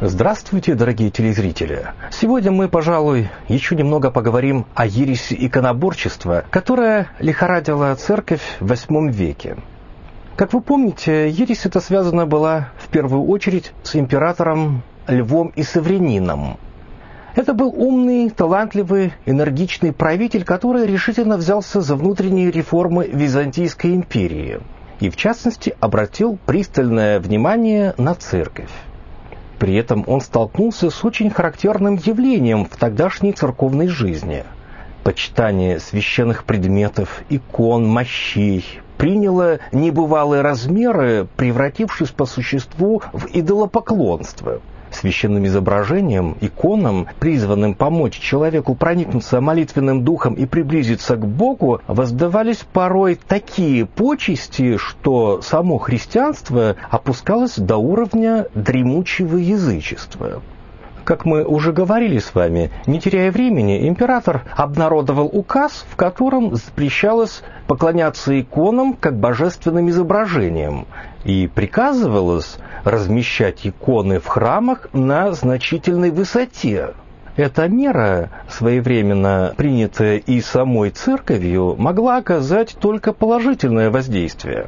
Здравствуйте, дорогие телезрители! Сегодня мы, пожалуй, еще немного поговорим о ереси иконоборчества, которая лихорадила церковь в VIII веке. Как вы помните, ересь эта связана была в первую очередь с императором Львом Исавринином. Это был умный, талантливый, энергичный правитель, который решительно взялся за внутренние реформы Византийской империи и, в частности, обратил пристальное внимание на церковь. При этом он столкнулся с очень характерным явлением в тогдашней церковной жизни. Почитание священных предметов, икон, мощей приняло небывалые размеры, превратившись по существу в идолопоклонство. Священным изображениям, иконам, призванным помочь человеку проникнуться молитвенным духом и приблизиться к Богу, воздавались порой такие почести, что само христианство опускалось до уровня дремучего язычества. Как мы уже говорили с вами, не теряя времени, император обнародовал указ, в котором запрещалось поклоняться иконам как божественным изображениям, и приказывалось размещать иконы в храмах на значительной высоте. Эта мера, своевременно принятая и самой церковью, могла оказать только положительное воздействие.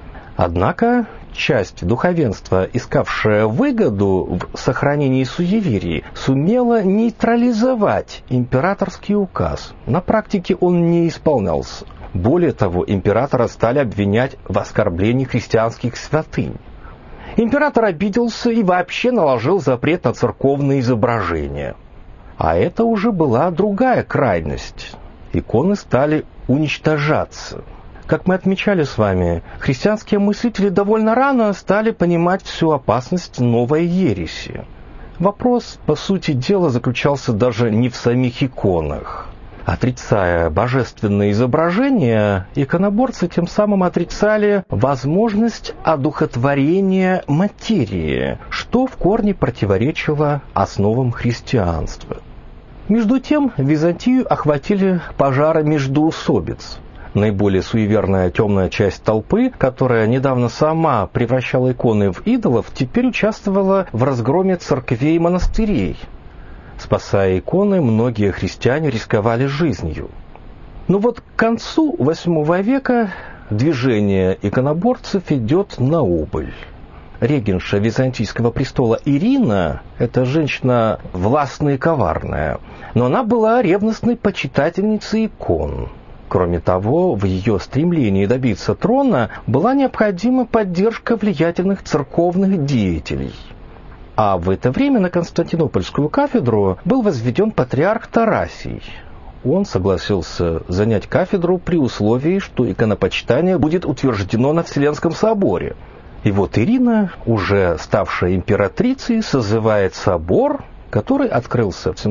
Однако часть духовенства, искавшая выгоду в сохранении суеверий, сумела нейтрализовать императорский указ. На практике он не исполнялся. Более того, императора стали обвинять в оскорблении христианских святынь. Император обиделся и вообще наложил запрет на церковные изображения. А это уже была другая крайность. Иконы стали уничтожаться. Как мы отмечали с вами, христианские мыслители довольно рано стали понимать всю опасность новой ереси. Вопрос, по сути дела, заключался даже не в самих иконах. Отрицая божественные изображения, иконоборцы тем самым отрицали возможность одухотворения материи, что в корне противоречило основам христианства. Между тем, Византию охватили пожары междоусобиц. Наиболее суеверная темная часть толпы, которая недавно сама превращала иконы в идолов, теперь участвовала в разгроме церквей и монастырей. Спасая иконы, многие христиане рисковали жизнью. Но вот к концу VIII века движение иконоборцев идет на убыль. Регенша Византийского престола Ирина – это женщина властная и коварная, но она была ревностной почитательницей икон. Кроме того, в ее стремлении добиться трона была необходима поддержка влиятельных церковных деятелей. А в это время на Константинопольскую кафедру был возведен патриарх Тарасий. Он согласился занять кафедру при условии, что иконопочитание будет утверждено на Вселенском соборе. И вот Ирина, уже ставшая императрицей, созывает собор, который открылся в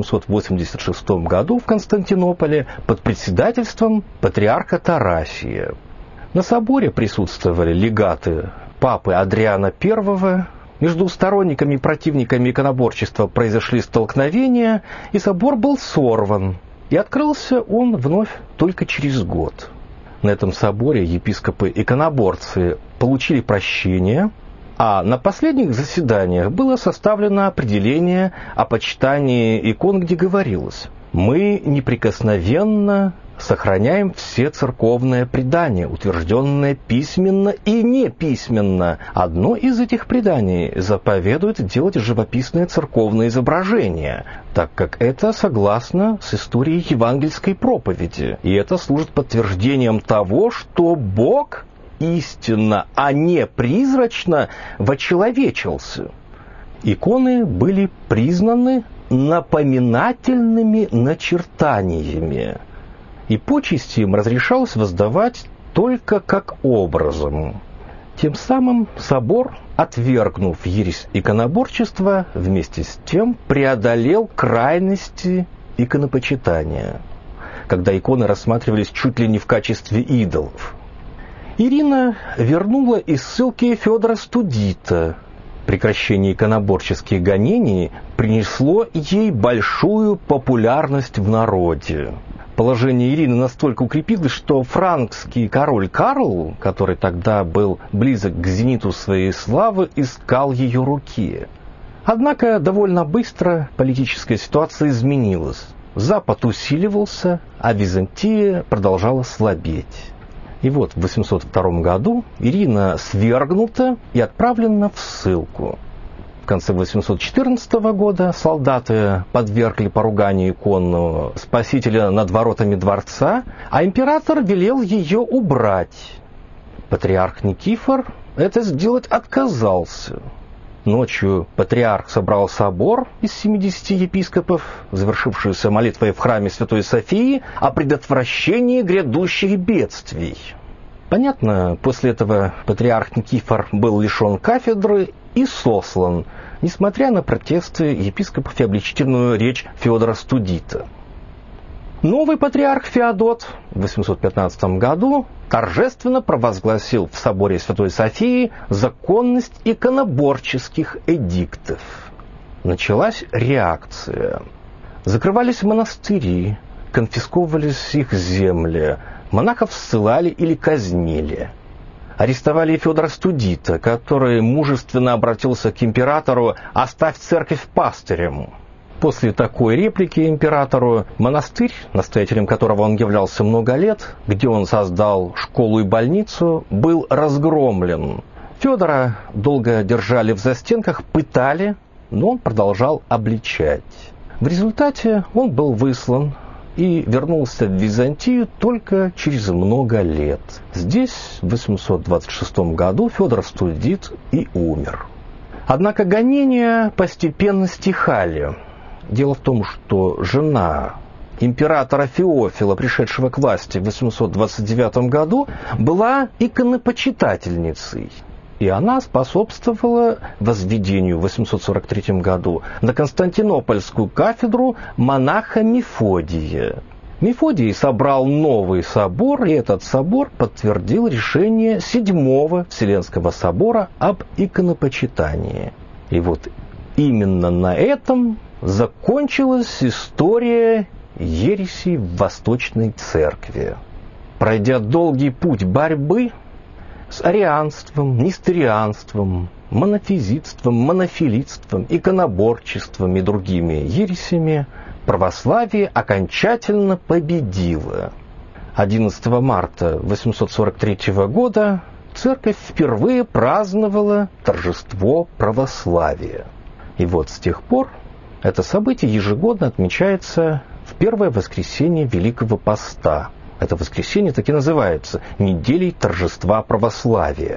786 году в Константинополе под председательством патриарха Тарасия. На соборе присутствовали легаты папы Адриана I. Между сторонниками и противниками иконоборчества произошли столкновения, и собор был сорван, и открылся он вновь только через год. На этом соборе епископы-иконоборцы получили прощение, а на последних заседаниях было составлено определение о почитании икон, где говорилось: «Мы неприкосновенно сохраняем все церковные предания, утвержденные письменно и неписьменно. Одно из этих преданий заповедует делать живописные церковные изображения, так как это согласно с историей евангельской проповеди, и это служит подтверждением того, что Бог истинно, а не призрачно вочеловечился». Иконы были признаны напоминательными начертаниями, и почести им разрешалось воздавать только как образом. Тем самым собор, отвергнув ересь иконоборчества, вместе с тем преодолел крайности иконопочитания, когда иконы рассматривались чуть ли не в качестве идолов. Ирина вернула из ссылки Федора Студита. Прекращение иконоборческих гонений принесло ей большую популярность в народе. Положение Ирины настолько укрепилось, что франкский король Карл, который тогда был близок к зениту своей славы, искал ее руки. Однако довольно быстро политическая ситуация изменилась. Запад усиливался, а Византия продолжала слабеть. И вот в 802 году Ирина свергнута и отправлена в ссылку. В конце 814 года солдаты подвергли поруганию икону Спасителя над воротами дворца, а император велел ее убрать. Патриарх Никифор это сделать отказался. Ночью патриарх собрал собор из 70 епископов, завершившийся молитвой в храме Святой Софии о предотвращении грядущих бедствий. Понятно, после этого патриарх Никифор был лишен кафедры и сослан, несмотря на протесты епископов и обличительную речь Феодора Студита. Новый патриарх Феодот в 815 году торжественно провозгласил в соборе Святой Софии законность иконоборческих эдиктов. Началась реакция. Закрывались монастыри, конфисковывались их земли, монахов ссылали или казнили. Арестовали Феодора Студита, который мужественно обратился к императору «Оставь церковь пастырем». После такой реплики императору монастырь, настоятелем которого он являлся много лет, где он создал школу и больницу, был разгромлен. Федора долго держали в застенках, пытали, но он продолжал обличать. В результате он был выслан и вернулся в Византию только через много лет. Здесь, в 826 году, Феодор Студит и умер. Однако гонения постепенно стихали. Дело в том, что жена императора Феофила, пришедшего к власти в 829 году, была иконопочитательницей. И она способствовала возведению в 843 году на Константинопольскую кафедру монаха Мефодия. Мефодий собрал новый собор, и этот собор подтвердил решение Седьмого Вселенского собора об иконопочитании. И вот именно на этом закончилась история ересей в Восточной Церкви. Пройдя долгий путь борьбы с арианством, несторианством, монофизитством, монофилитством, иконоборчеством и другими ересями, православие окончательно победило. 11 марта 843 года церковь впервые праздновала торжество православия. И вот с тех пор это событие ежегодно отмечается в первое воскресенье Великого Поста. Это воскресенье так и называется «Неделей торжества православия».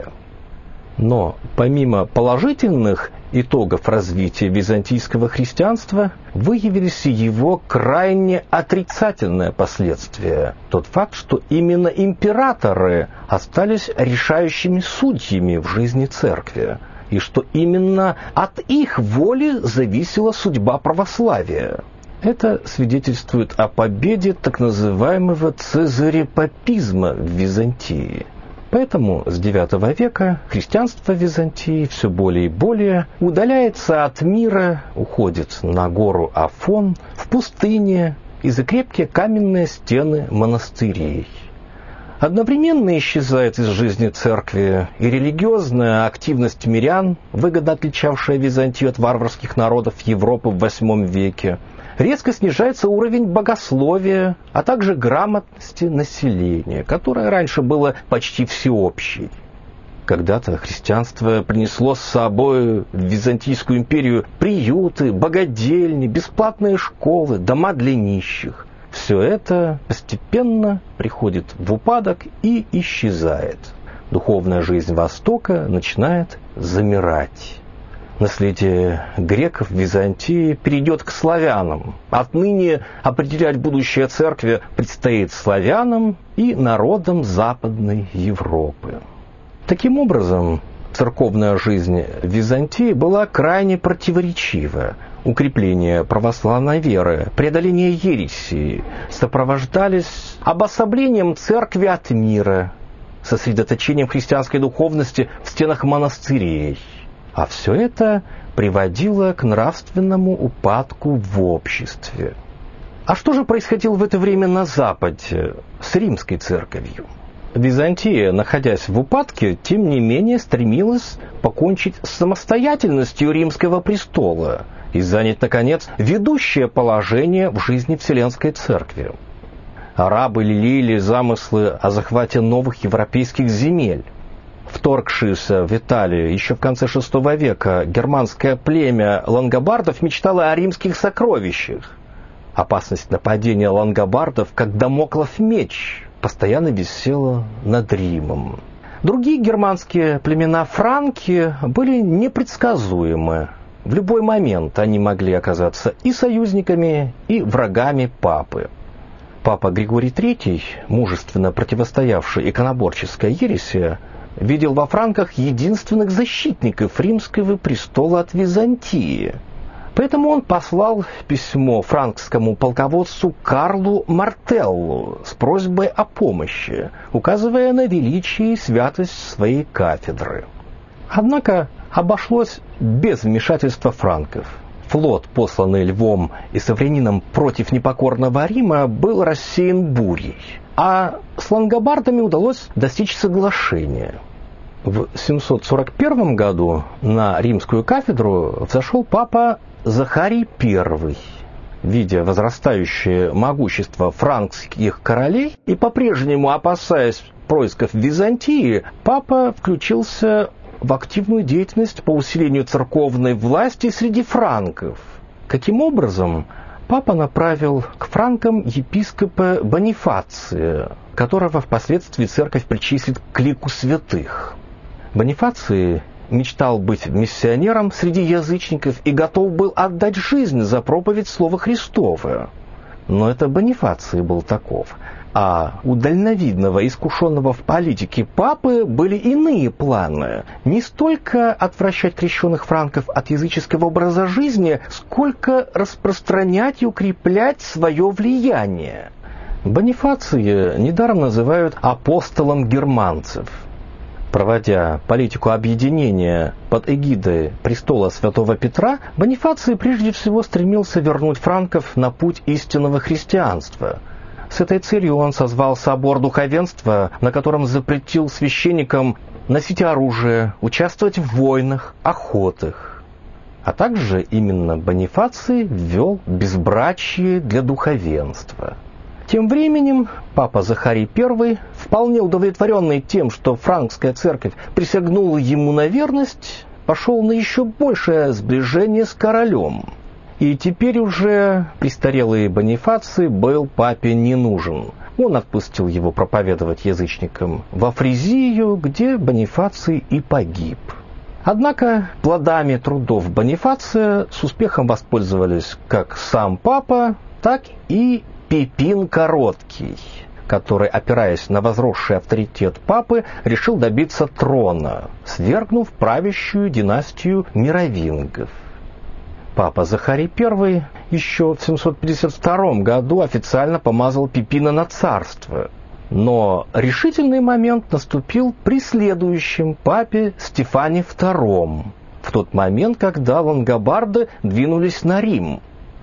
Но помимо положительных итогов развития византийского христианства, выявились и его крайне отрицательные последствия. Тот факт, что именно императоры остались решающими судьями в жизни церкви, и что именно от их воли зависела судьба православия. Это свидетельствует о победе так называемого цезарепапизма в Византии. Поэтому с IX века христианство в Византии все более и более удаляется от мира, уходит на гору Афон, в пустыне и за крепкие каменные стены монастырей. Одновременно исчезает из жизни церкви и религиозная активность мирян, выгодно отличавшая Византию от варварских народов Европы в VIII веке. Резко снижается уровень богословия, а также грамотности населения, которое раньше было почти всеобщей. Когда-то христианство принесло с собой в Византийскую империю приюты, богадельни, бесплатные школы, дома для нищих. Все это постепенно приходит в упадок и исчезает. Духовная жизнь Востока начинает замирать. Наследие греков в Византии перейдет к славянам. Отныне определять будущее церкви предстоит славянам и народам Западной Европы. Таким образом, церковная жизнь Византии была крайне противоречива. Укрепление православной веры, преодоление ересей сопровождались обособлением церкви от мира, сосредоточением христианской духовности в стенах монастырей. А все это приводило к нравственному упадку в обществе. А что же происходило в это время на Западе с римской церковью? Византия, находясь в упадке, тем не менее стремилась покончить с самостоятельностью римского престола и занять, наконец, ведущее положение в жизни Вселенской Церкви. Арабы лелеяли замыслы о захвате новых европейских земель. Вторгшееся в Италию еще в конце VI века германское племя лангобардов мечтало о римских сокровищах. Опасность нападения лангобардов, как дамоклов меч, постоянно висела над Римом. Другие германские племена франки были непредсказуемы. В любой момент они могли оказаться и союзниками, и врагами папы. Папа Григорий III, мужественно противостоявший иконоборческой ереси, видел во франках единственных защитников римского престола от Византии. Поэтому он послал письмо франкскому полководцу Карлу Мартеллу с просьбой о помощи, указывая на величие и святость своей кафедры. Однако обошлось без вмешательства франков. Флот, посланный Львом и Саврянином против непокорного Рима, был рассеян бурей, а с лангобардами удалось достичь соглашения. В 741 году на римскую кафедру взошел папа Захарий I. Видя возрастающее могущество франкских королей и по-прежнему опасаясь происков Византии, папа включился в активную деятельность по усилению церковной власти среди франков. Каким образом? Папа направил к франкам епископа Бонифация, которого впоследствии церковь причислит к лику святых. Бонифаций мечтал быть миссионером среди язычников и готов был отдать жизнь за проповедь Слова Христова. Но это Бонифаций был таков. А у дальновидного, искушенного в политике папы были иные планы. Не столько отвращать крещенных франков от языческого образа жизни, сколько распространять и укреплять свое влияние. Бонифация недаром называют апостолом германцев. Проводя политику объединения под эгидой престола святого Петра, Бонифаций прежде всего стремился вернуть франков на путь истинного христианства. С этой целью он созвал собор духовенства, на котором запретил священникам носить оружие, участвовать в войнах, охотах. А также именно Бонифаций ввел безбрачие для духовенства. Тем временем папа Захарий I, вполне удовлетворенный тем, что франкская церковь присягнула ему на верность, пошел на еще большее сближение с королем. И теперь уже престарелый Бонифаций был папе не нужен. Он отпустил его проповедовать язычникам во Фризию, где Бонифаций и погиб. Однако плодами трудов Бонифация с успехом воспользовались как сам папа, так и Пипин Короткий, который, опираясь на возросший авторитет папы, решил добиться трона, свергнув правящую династию мировингов. Папа Захарий I еще в 752 году официально помазал Пипина на царство, но решительный момент наступил при следующем папе Стефане II, в тот момент, когда лангобарды двинулись на Рим.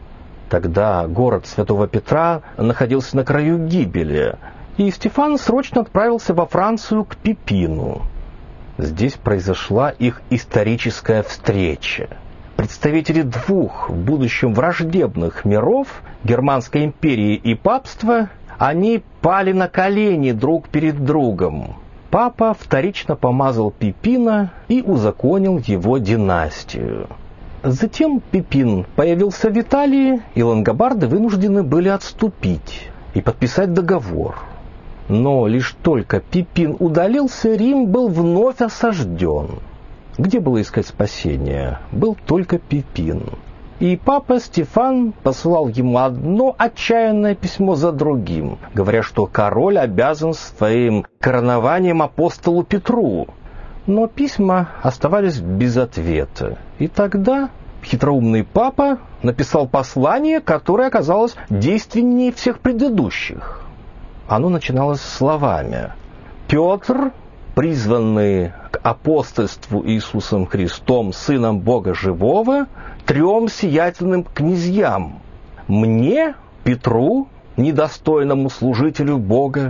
Тогда город Святого Петра находился на краю гибели, и Стефан срочно отправился во Францию к Пипину. Здесь произошла их историческая встреча. Представители двух в будущем враждебных миров, Германской империи и папства, они пали на колени друг перед другом. Папа вторично помазал Пипина и узаконил его династию. Затем Пипин появился в Италии, и лангобарды вынуждены были отступить и подписать договор. Но лишь только Пипин удалился, Рим был вновь осажден. Где было искать спасения? Был только Пипин. И папа Стефан посылал ему одно отчаянное письмо за другим, говоря, что король обязан своим коронованием апостолу Петру. Но письма оставались без ответа. И тогда хитроумный папа написал послание, которое оказалось действеннее всех предыдущих. Оно начиналось словами: «Петр, призванный к апостольству Иисусом Христом, Сыном Бога Живого, 3 сиятельным князьям: мне, Петру, недостойному служителю Бога,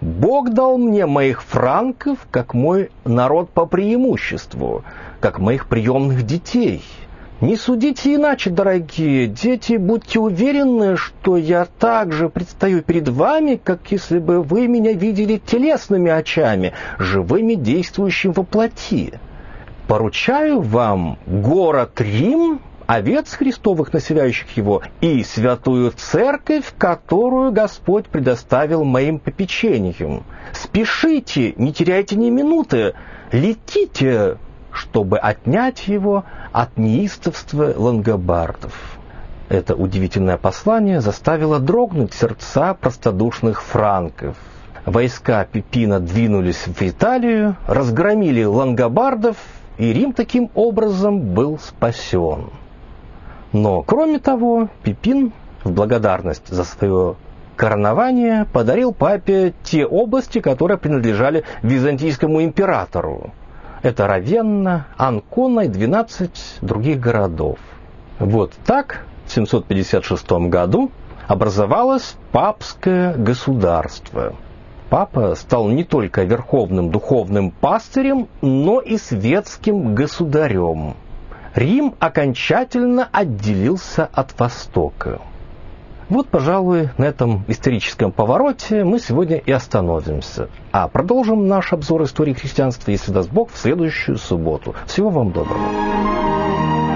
Бог дал мне моих франков, как мой народ по преимуществу, как моих приемных детей. Не судите иначе, дорогие дети, будьте уверены, что я также предстаю перед вами, как если бы вы меня видели телесными очами, живыми, действующим во плоти. Поручаю вам город Рим, овец Христовых, населяющих его, и святую церковь, которую Господь предоставил моим попечениям. Спешите, не теряйте ни минуты, летите, чтобы отнять его от неистовства лангобардов». Это удивительное послание заставило дрогнуть сердца простодушных франков. Войска Пипина двинулись в Италию, разгромили лангобардов, и Рим таким образом был спасен. Но, кроме того, Пипин в благодарность за свое коронование подарил папе те области, которые принадлежали византийскому императору. Это Равенна, Анкона и 12 других городов. Вот так в 756 году образовалось папское государство. Папа стал не только верховным духовным пастырем, но и светским государем. Рим окончательно отделился от Востока. Вот, пожалуй, на этом историческом повороте мы сегодня и остановимся. А продолжим наш обзор истории христианства, если даст Бог, в следующую субботу. Всего вам доброго.